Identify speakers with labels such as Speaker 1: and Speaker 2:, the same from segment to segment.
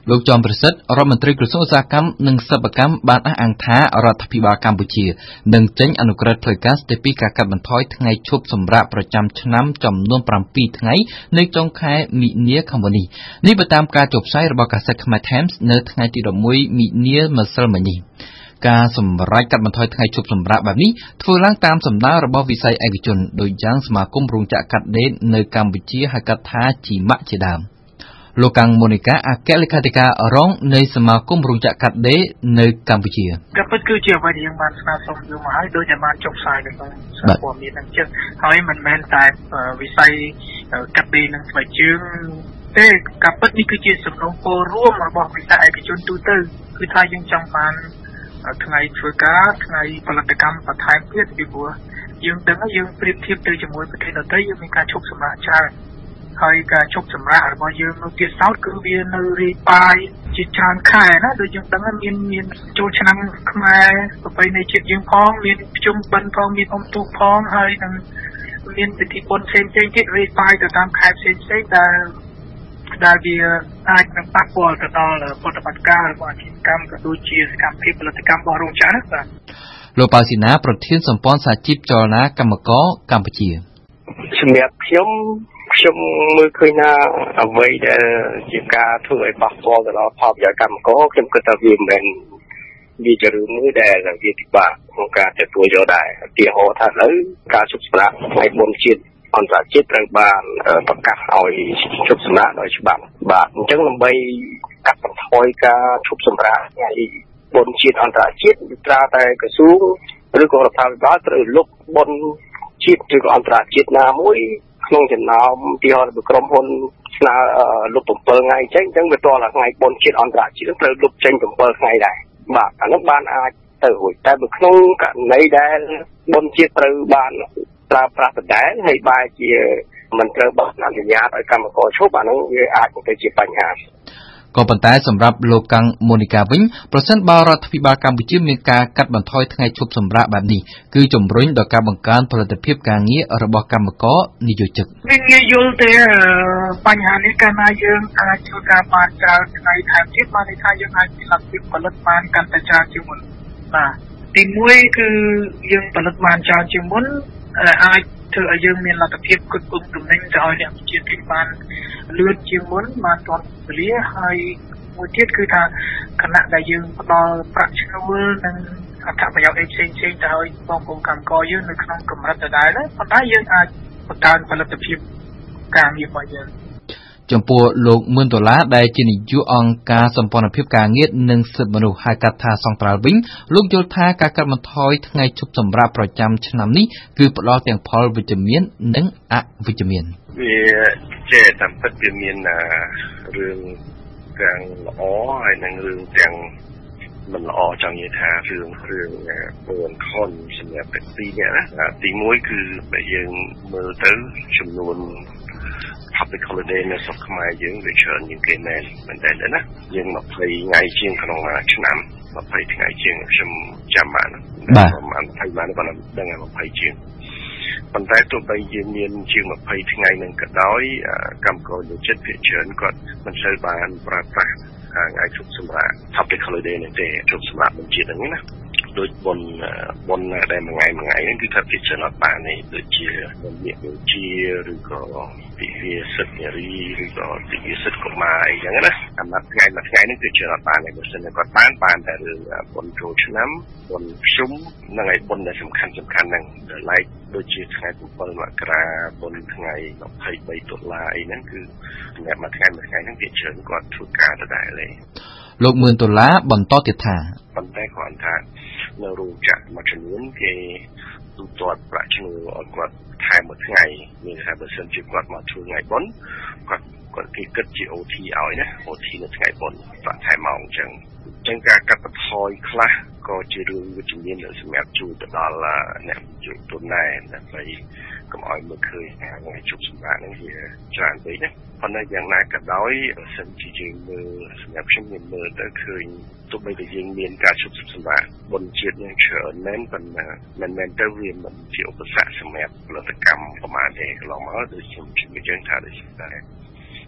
Speaker 1: លោកចំប្រសិទ្ធរដ្ឋមន្ត្រីក្រសួងឧស្សាហកម្មនិងសិប្បកម្មបានអះអាងថារដ្ឋាភិបាលកម្ពុជានឹងចេញអនុក្រឹត្យផ្លូវការស្តីពីការកាត់បន្ថយថ្ងៃឈប់សម្រាកប្រចាំឆ្នាំចំនួន7ថ្ងៃនៅចុងខែមិនិនាខាងមុខនេះបើតាមការចុះផ្សាយរបស់កាសែតខ្មែរ Times នៅថ្ងៃទី11មិនិនាម្សិលមិញនេះការសម្រេចកាត់បន្ថយថ្ងៃឈប់សម្រាកបែបនេះធ្វើឡើងតាមសំណើរបស់វិស័យឯកជនដោយយ៉ាងសមាគមរោងចក្រកាត់ដេរនៅកម្ពុជាហៅកាត់ថាជីម៉ាក់ជាដើមលោកកាំងមូនីកាអគ្គលេខាធិការរងនៃសមាគមរោងចក្រកាត់ដេរនៅកម្ពុជា
Speaker 2: ក៏ពិតគឺជាអ្វីដែលយើងបានស្នើសុំយកមកហើយដោយតែបានចុះផ្សាយនៅក្នុងសារព័ត៌មានហ្នឹងចឹងហើយមិនមែនតែវិស័យកាត់ដេរនិងស្បែកជើងទេក៏ពិតនេះគឺជាសំណុំពររួមរបស់វិស័យឯកជនទូទៅគឺថាយើងចង់បានថ្ងៃធ្វើការថ្ងៃផលិតកម្មបន្ថែមទៀតពីព្រោះយើងដឹងយើងប្រៀបធៀបទៅជាមួយប្រទេសដទៃយើងមានការឈប់សម្រាកច្រើនហើយការឈប់សម្រាករបស់យើងនៅទៀតសោតគឺវានៅរាយប៉ាយជាច្រើនខែណាដូចយើងដឹងមានចូលឆ្នាំខ្មែរប្រពៃណីជាតិយើងផងមានភ្ជុំបិណ្ឌផងមានអុំទូកផងហើយនឹងមានពិធីបុណ្យផ្សេងៗទៀតរាយប៉ាយទៅតាមខែផ្សេងៗដែលវាអាចនឹងប៉ះពាល់ទៅដល់ប្រតិបត្តិការរបស់អាជីវកម្មក៏ដូចជាសកម្មភាពផលិតកម្មរបស់រោងចក្របាទ
Speaker 1: លោកប៉ៅស៊ីណាប្រធានសម្ព័ន្ធសហជីពចលនាកម្មករកម្ពុជា
Speaker 3: សម្រាប់ខ្ញុំមើលឃើញថាអ្វីដែលជាការធ្វើឲ្យប៉ះពាល់ទៅដល់ផលប្រយោជន៍កម្មករខ្ញុំគិតថាវាមិនមែនវាជារឿងមួយដែលវាពិបាកក្នុងការទទួលយកដែរឧទាហរណ៍ថាឥឡូវការជប់សម្រាកថ្ងៃបុណ្យជាតិអន្តរជាតិត្រូវបានប្រកាសឲ្យជប់សម្រាកដោយច្បាប់បាទអញ្ចឹងដើម្បីកាត់បន្ថយការជប់សម្រាកថ្ងៃបុណ្យជាតិអន្តរជាតិត្រាតែក្រសួងឬក៏រដ្ឋាភិបាលត្រូវលុបបុណ្យជាតិឬក៏អន្តរជាតិណាមួយក្នុងចំណោមទីហោក្រុមហ៊ុនស្នើលុប7ថ្ងៃអញ្ចឹងវាតដល់ថ្ងៃបុណ្យជាតិអន្តរជាតិត្រូវលុបចេញ7ថ្ងៃដែរបាទអានោះបានអាចទៅរួចតែនៅក្នុងករណីដែលបុណ្យជាតិត្រូវបានប្រើប្រាស់ដដែលហើយបែរជាមិនត្រូវបានអនុញ្ញាតឲ្យកម្មករឈប់អានោះវាអាចទៅជាបញ្ហា
Speaker 1: ក៏ប៉ុន្តែសម្រាប់លោកកាំងមូនីកាវិញប្រសិនបើរដ្ឋាភិបាលកម្ពុជាមានការកាត់បន្ថយថ្ងៃឈប់សម្រាកបែបនេះគឺជំរុញដល់ការបង្កើនផលិតភាពការងាររបស់កម្មករនិយោជិក
Speaker 2: វាងាយយល់ទេបញ្ហានេះកាលណាយើងអាចធ្វើការបានច្រើនថ្ងៃថែមទៀតបានន័យថាយើងអាចមានលទ្ធភាពផលិតបានកាន់តែច្រើនជាងមុនបាទទី1គឺយើងផលិតបានច្រើនជាងមុនអាចធ្វើឲ្យយើងមានលទ្ធភាពគ្រប់គ្រងទំនិញទៅឲ្យអ្នកប្រជាជនបានលឿនជាងមុនបានទាន់វេលាហើយមួយទៀតគឺថាគណៈដែលយើងផ្ដល់ប្រាក់ឈ្នួលនិងអត្ថប្រយោជន៍ផ្សេងៗទៅឲ្យបងប្អូនកម្មករយើងនៅក្នុងកម្រិតដដែលប៉ុន្តែយើងអាចបង្កើនផលិតភាពការងាររបស់យើង
Speaker 1: ចំពោះលោក$1000ដែលជានាយកអង្គការសម្ព័ន្ធភាពការងារនិងសិទ្ធិមនុស្សហៅកាត់ថាសង្ត្រាល់វិញលោកយល់ថាការកាត់បន្ថយថ្ងៃឈប់សម្រាកប្រចាំឆ្នាំនេះគឺផ្ដល់ទាំងផលវិជ្ជមាននិងអវិជ្ជមាន
Speaker 3: វាជាតាមពិតវាមានរឿងទាំងល្អហើយនិងរឿងទាំងមិនល្អចង់និយាយថារឿង4ខុនសម្រាប់ទី2នេះណាទី1គឺបើយើងមើលទៅចំនួនpublic holiday នៅស្រុកខ្មែរយើងវាច្រើនជាងគេមែនតែណាយើង20ថ្ងៃជាងក្នុងឆ្នាំ20ថ្ងៃជាងខ្ញុំចាំបានប្រហែល20បានប៉ុន្តែដឹងថា20ជាងប៉ុន្តែទោះបីយើងមានជាង20ថ្ងៃនឹងក៏ដោយកម្មករនិយោជិតភាគច្រើនគាត់មិនសូវបានប្រើប្រាស់ថ្ងៃជប់សម្រាក public holiday នេះទេជប់សម្រាកបញ្ជាហ្នឹងណាដូចបុណ្យដែលមួយថ្ងៃហ្នឹងគឺថាពិចារណាបាននេះដូចជាវិញ្ញាជាឬក៏ទិវាសិទ្ធិនារីឬក៏ទិវាសិទ្ធិកុមារអីចឹងណាអាមួយថ្ងៃហ្នឹងគឺចារណាបានហើយបើសិនគាត់បានតែរឿងបុណ្យចូលឆ្នាំបុណ្យភ្ជុំនិងឯបុណ្យដែលសំខាន់ហ្នឹងlikeដូចជាថ្ងៃ7មករាបុណ្យថ្ងៃ23តុលាអីហ្នឹងគឺសម្រាប់មួយថ្ងៃហ្នឹងវាច្រើនគាត់ធ្វើការដដែលទេ
Speaker 1: លោក$1000បន្តទៀតថា
Speaker 3: ប៉ុន្តែគាត់ថានៅរោងចក្រមួយចំនួនគេទូទាត់ប្រាក់ឈ្នួលឲ្យគាត់ថែមមួយថ្ងៃមានថាបើសិនជាគាត់មកធ្វើថ្ងៃបុណ្យគាត់គេគិតជា OT ឲ្យណា OT នៅថ្ងៃបុណ្យប្រាក់ថែមមកអញ្ចឹងការកាត់បន្ថយខ្លះក៏ជារឿងវិជ្ជមានសម្រាប់ជួយទៅដល់អ្នកយុវជនដែរដើម្បីកុំឲ្យមើលឃើញថ្ងៃជប់សម្រាកហ្នឹងវាច្រើនពេកណាប៉ុន្តែយ៉ាងណាក៏ដោយសិនជាយើងមើលសម្រាប់ខ្ញុំមើលទៅឃើញទោះបីតែយើងមានការជប់សម្រាកបុណ្យជាតិនឹងច្រើនមែនប៉ុន្តែមិនមែនទៅវាមិនជាឧបសគ្គសម្រាប់ផលិតកម្មប្រមាណទេកន្លងមកដូចខ្ញុំជឿយើងថាដូចតែ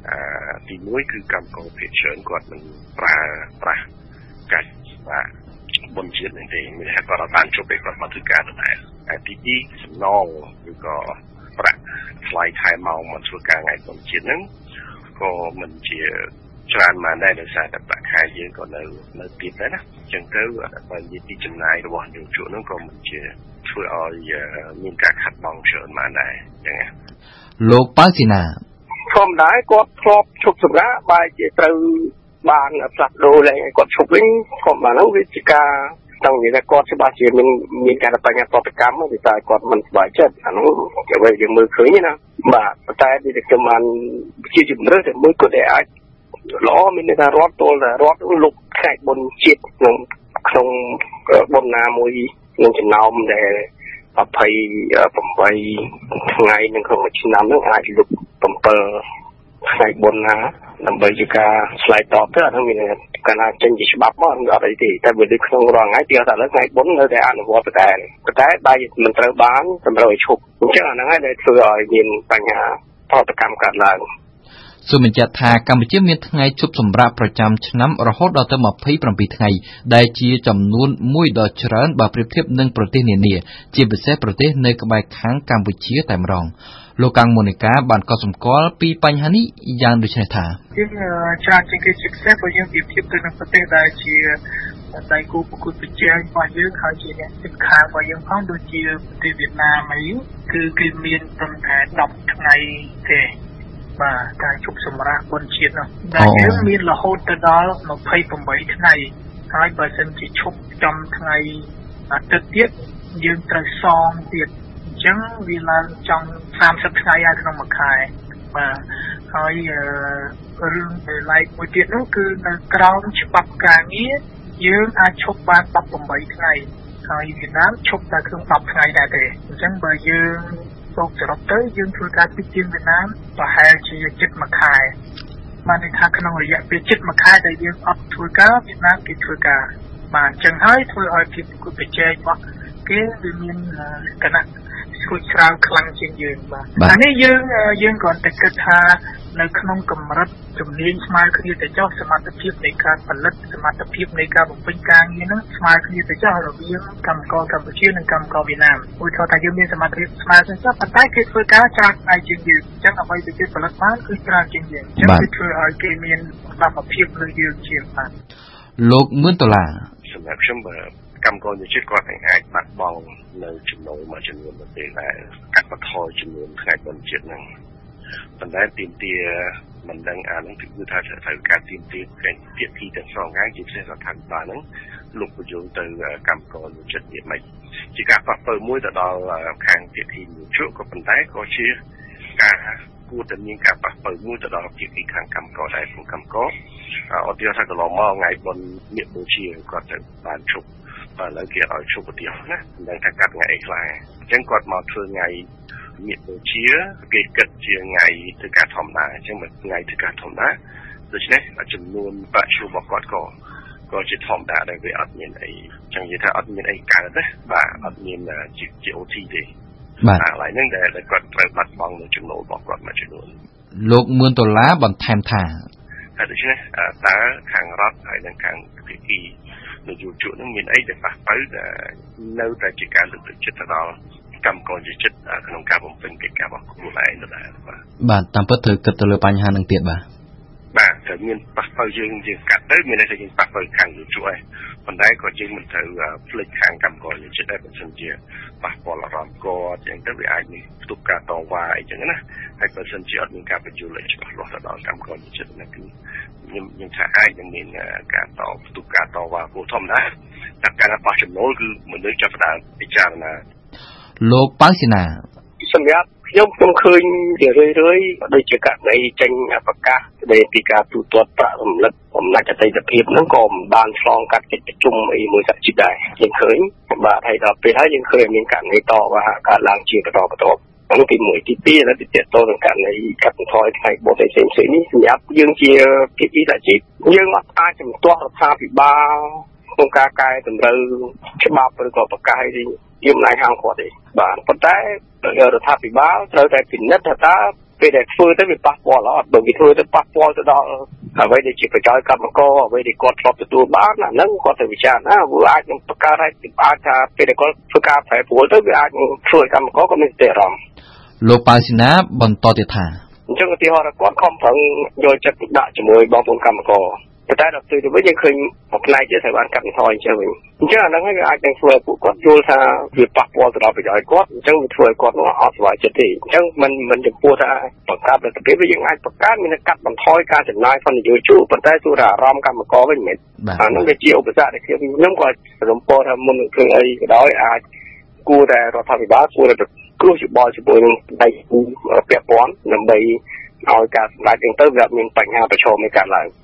Speaker 3: ទីមួយគឺកម្មករភាគច្រើនគាត់មិនប្រើកាច់បុណ្យជាតិនេះទេមានហេតុគាត់បានជប់ពេលគាត់មកធ្វើការដដែលទី2សំណងឬក៏ប្រាក់ថ្លៃខែម៉ោងមកធ្វើការថ្ងៃបុណ្យជាតិហ្នឹងក៏មិនជាច្រើនមកដែរដោយសារតែប្រាក់ខែយើងក៏នៅទៀតដែរណាអញ្ចឹងទៅបើនិយាយពីចំណាយរបស់យុវជនហ្នឹងក៏មិនជាធ្វើឲ្យមានការខាត់បងច្រើនមកដែរអញ្ចឹង
Speaker 1: លោកប៉ៅស៊ីណា
Speaker 4: ធម្មតាគាត់ធ្លាប់ឈប់សម្រាកបែរជាត្រូវបានផ្លាស់ប្ដូរឡើងគាត់ឈប់វិញគាត់បានហ្នឹងវាជាការต้องនិយាយថាគាត់ច្បាស់ជាមានការបញ្ហាប្រតិកម្មពីតែគាត់មិនសប្បាយចិត្តអានោះគេវិញយើងមើលឃើញណាបាទតែទីខ្ញុំបានជាជំរឿនតែមួយគាត់ដែលអាចល្អមានន័យថារដ្ឋទល់តែរដ្ឋលុបខែបុណ្យជាតិក្នុងបុណ្យណាមួយក្នុងចំណោមដែល28ថ្ងៃនៅក្នុងមួយឆ្នាំហ្នឹងអាចលុប7ថ្ងៃបុណ្យណាដើម្បីជាការឆ្លើយតបទៅអានោះមានកាលណាចេញជាច្បាប់មកអត់អីទេតែវានៅក្នុងរងថ្ងៃទីថាឥឡូវថ្ងៃបុណ្យនៅតែអនុវត្តតែបែរមិនត្រូវបានសម្រាប់ឲ្យឈប់អញ្ចឹងអាហ្នឹងហើយដែលធ្វើឲ្យមានបញ្ហាប្រតិកម្មកើតឡើង
Speaker 1: សូមបញ្ជាក់ថាកម្ពុជាមានថ្ងៃជប់សម្រាកប្រចាំឆ្នាំរហូតដល់ទៅ27ថ្ងៃដែលជាចំនួនមួយដ៏ច្រើនបើប្រៀបធៀបនឹងប្រទេសនានាជាពិសេសប្រទេសនៅក្បែរខាងកម្ពុជាតែម្ដងលោកកាំងមូនីកាបានកត់សម្គាល់ពីបញ្ហានេះយ៉ាងដូចនេះថា
Speaker 2: យើងច្រើនជាងគេជាពិសេសបើយើងប្រៀបធៀបទៅនឹងប្រទេសដែលជាដៃគូប្រកួតប្រជែងរបស់យើងហើយជាអ្នកជិតខាងរបស់យើងផងដូចជាប្រទេសវៀតណាមអីគឺគេមានត្រឹមតែ10ថ្ងៃទេបាទការជប់សម្រាកបុណ្យជាតិនោះដែលយើងមានរហូតទៅដល់28ថ្ងៃហើយបើសិនជាឈប់ចំថ្ងៃអាទិត្យទៀតយើងត្រូវសងទៀតអញ្ចឹងវាឡើងចង់30ថ្ងៃហើយក្នុងមួយខែបាទហើយរឿងដែលឡែកមួយទៀតនោះគឺនៅក្រោមច្បាប់ការងារយើងអាចឈប់បាន18ថ្ងៃហើយវៀតណាមឈប់តែក្នុង10ថ្ងៃដែរទេអញ្ចឹងបើយើងចូលសរុបទៅយើងធ្វើការពីជាងវៀតណាមប្រហែលជាជិត1ខែបានន័យថាក្នុងរយៈពេលជិត1ខែដែលយើងអត់ធ្វើការវៀតណាមគេធ្វើការបាទអញ្ចឹងហើយធ្វើឲ្យភាពប្រកួតប្រជែងរបស់គេវាមានលក្ខណៈស្រួចស្រាវខ្លាំងជាងយើងបាទអានេះយើងគ្រាន់តែគិតថានៅក្នុងកម្រិតជំនាញស្មើគ្នាទៅចុះសមត្ថភាពនៃការផលិតសមត្ថភាពនៃការបំពេញការងារហ្នឹងស្មើគ្នាទៅចុះរវាងកម្មករកម្ពុជានិងកម្មករវៀតណាមឧទាហរណ៍ថាយើងមានសមត្ថភាពស្មើគ្នាចុះប៉ុន្តែគេធ្វើការច្រើនថ្ងៃជាងយើងអញ្ចឹងអ្វីដែលគេផលិតបានគឺច្រើនជាងយើងអញ្ចឹងគឺធ្វើឲ្យគេមានសមត្ថភាពលើយើងជាងបាទ
Speaker 1: លោកមឿនដុល្លារ
Speaker 3: សម្រាប់ខ្ញុំបើកម្មករយុជាតិគាត់អាចបាត់បង់នៅចំណូលមួយចំនួនទៅពេលដែលកាត់បន្ថយចំនួនថ្ងៃបុណ្យជាតិហ្នឹងប៉ុន្តែទីទាមិនដឹងអានឹងគឺថាត្រូវការទីទាភាគីទាំងសងខាងជាពិសេសរដ្ឋាភិបាលហ្នឹងលោកបញ្យល់ទៅកម្មករយុជាតិនេះមិនជាការប៉ះពាល់មួយទៅដល់ខាងភាគីយុជក៏ប៉ុន្តែក៏ជាការគួរតែមានការប៉ះពាល់មួយទៅដល់ភាគីខាងកម្មករដែរព្រោះកម្មករអត់យកថាកន្លងមកថ្ងៃបុណ្យមាឃបូជាគាត់ទៅបានជប់ឥឡូវគេឲ្យជប់ឧទាហរណ៍ណាមិនដឹងថាកាត់ថ្ងៃអីខ្លះអញ្ចឹងគាត់មកធ្វើថ្ងៃមាឃបូជាគេគិតជាថ្ងៃធ្វើការធម្មតាអញ្ចឹងបើថ្ងៃធ្វើការធម្មតាដូច្នេះចំនួនប្រាក់ឈ្នួលរបស់គាត់ក៏ជាធម្មតាដែរវាអត់មានអីចឹងនិយាយថាអត់មានអីកើតទេបាទអត់មានជា OT ទេ
Speaker 1: បាទ
Speaker 3: ឥឡូវហ្នឹងដែលគាត់ត្រូវបាត់បង់នៅចំណូលរបស់គាត់មួយចំនួន
Speaker 1: លោកមឿនដុល្លារបន្ថែមថា
Speaker 3: ហើយដូច្នេះតើខាងរដ្ឋហើយនិងខាងភាគីនយោជកនឹងមានអីដែលប៉ះប៉ូវនៅតែជាការលើកទឹកចិត្តទៅដល់កម្មករយុជាតិក្នុងការបំពេញកិច្ចការរបស់ខ្លួនឯងទៅដែរ
Speaker 1: បាទតាមពិតត្រូវគិតទៅលើបញ្ហានឹងទៀត
Speaker 3: បាទត្រូវមានប៉ះប៉ូវយើងកាត់ទៅមានន័យថាយើងប៉ះប៉ូវខាងយុជកឯងប៉ុន្តែក៏យើងមិនត្រូវភ្លេចខាងកម្មករយុជាតិដែរបើមិនជាប៉ះពាល់អារម្មណ៍គាត់អញ្ចឹងទៅវាអាចមានផ្ទុកការតវ៉ាអីចឹងណាហើយបើមិនជាអត់មានការបញ្យល់ឲ្យច្បាស់លាស់ទៅដល់កម្មករយុជាតិណាគឺខ្ញុំថាអាចនឹងមានការផ្ទុកការតវ៉ាព្រោះធម្មតាតែការប៉ះចំណូលគឺមនុស្សចាប់ផ្ដើមពិចារណា
Speaker 1: លោកប៉ៅស៊ីណា
Speaker 4: សម្រាប់ខ្ញុំឃើញជារឿយដូចជាករណីចេញប្រកាសស្ដីពីការទូទាត់ប្រាក់រំលឹកអំណាចអតីតភាពហ្នឹងក៏មិនបានឆ្លងកាត់កិច្ចប្រជុំអីមួយសហជីពដែរយើងឃើញបាទហើយដល់ពេលហើយយើងឃើញមានករណីតវ៉ាកើតឡើងជាបន្តនោះទី1ទី2แล้วទីតទៅនឹងករណីកាត់បន្ថយថ្ងៃបុណ្យផ្សេងៗនេះសម្រាប់យើងជាភាគីសហជីពយើងអត់អាចជំទាស់រដ្ឋាភិបាលក្នុងការកែតម្រូវច្បាប់ឬក៏ប្រកាសអីយើងមិនអាចហាមគាត់ទេបាទប៉ុន្តែរដ្ឋាភិបាលត្រូវតែពិនិត្យថាតើពេលដែលធ្វើទៅវាប៉ះពាល់អត់បើវាធ្វើទៅប៉ះពាល់ទៅដល់អ្វីដែលជាប្រយោជន៍កម្មករអ្វីដែលគាត់ធ្លាប់ទទួលបានអាហ្នឹងគាត់ទៅវិចារណាវាអាចនឹងបង្កើតឲ្យអាចថាពេលដែលគាត់ធ្វើការប្រែប្រួលទៅវាអាចនឹងធ្វើឲ្យកម្មករក៏មានអារម្មណ៍
Speaker 1: លោកប៉ៅស៊ីណាបន្តទៀតថា
Speaker 4: អញ្ចឹងឧទាហរណ៍គាត់ខំប្រឹងយកចិត្តទុកដាក់ជាមួយបងប្អូនកម្មករតែដល់ពេលទៅវិញយើងឃើញមួយផ្នែកទៀតត្រូវបានកាត់បន្ថយអញ្ចឹងវិញអញ្ចឹងអាហ្នឹងហើយវាអាចនឹងធ្វើឲ្យពួកគាត់យល់ថាវាប៉ះពាល់ទៅដល់ប្រយោជន៍គាត់អញ្ចឹងវាធ្វើឲ្យគាត់នោះអត់សុខចិត្តទេអញ្ចឹងមិនចំពោះថាបង្កើតលទ្ធភាពវាយើងអាចបង្កើតមានកាត់បន្ថយការចំណាយផងនយោជកប៉ុន្តែទូរអារម្មណ៍កម្មករវិញមិនអាហ្នឹងវាជាឧបសគ្គដែលខ្ញុំក៏រំពងថាមុននឹងធ្វើអីក៏ដោយអាចគួរតែរដ្ឋាភិបាលគួរតែគ្រោះយោបល់ជាមួយនឹងដៃគូពាក់ព័ន្ធដើម្បីឲ្យការសម្រេចហ្នឹងទៅវាមានបញ្ហាប្រឈមនៃការឡើង